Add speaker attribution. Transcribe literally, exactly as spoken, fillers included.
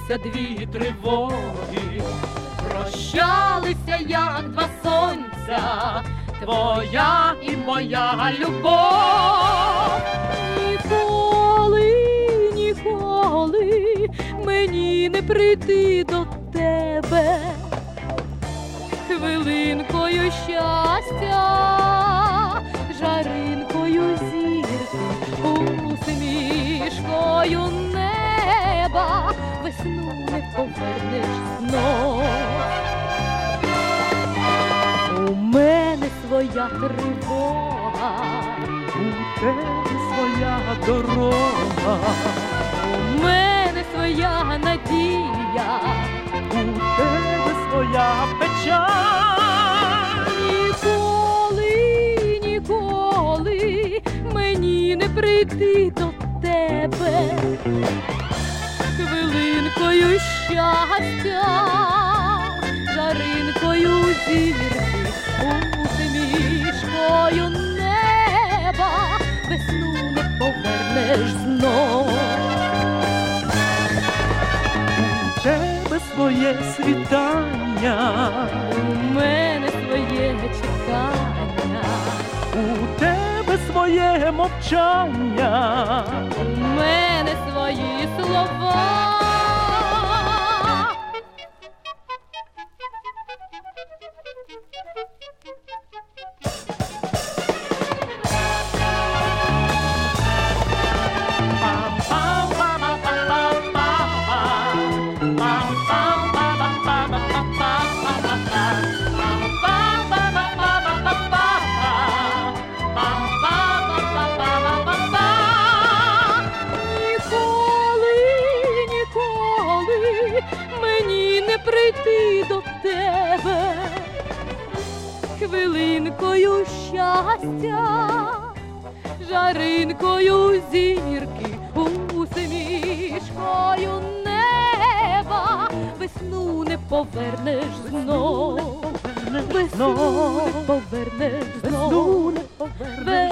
Speaker 1: Розійшлися дві тривоги, прощалися, як два сонця, твоя і моя любов.
Speaker 2: Ніколи, ніколи мені не прийти до тебе хвилинкою щастя, жаринкою зірки, усмішкою неба, весну не повернеш знов. У мене своя тривога,
Speaker 1: У тебе своя дорога,
Speaker 2: у мене своя надія,
Speaker 1: у тебе своя печаль.
Speaker 2: Ніколи, ніколи мені не прийти до тебе хвилинкою щастя, жаринкою зірки, усмішкою неба, весну не повернеш знов.
Speaker 1: У тебе своє світання,
Speaker 2: У мене своє чекання,
Speaker 1: у тебе своє мовчання,
Speaker 2: у мене свої слова. Мені не прийти до тебе хвилинкою щастя, жаринкою зірки, усмішкою неба, весну не повернеш знов, весну не повернеш знов.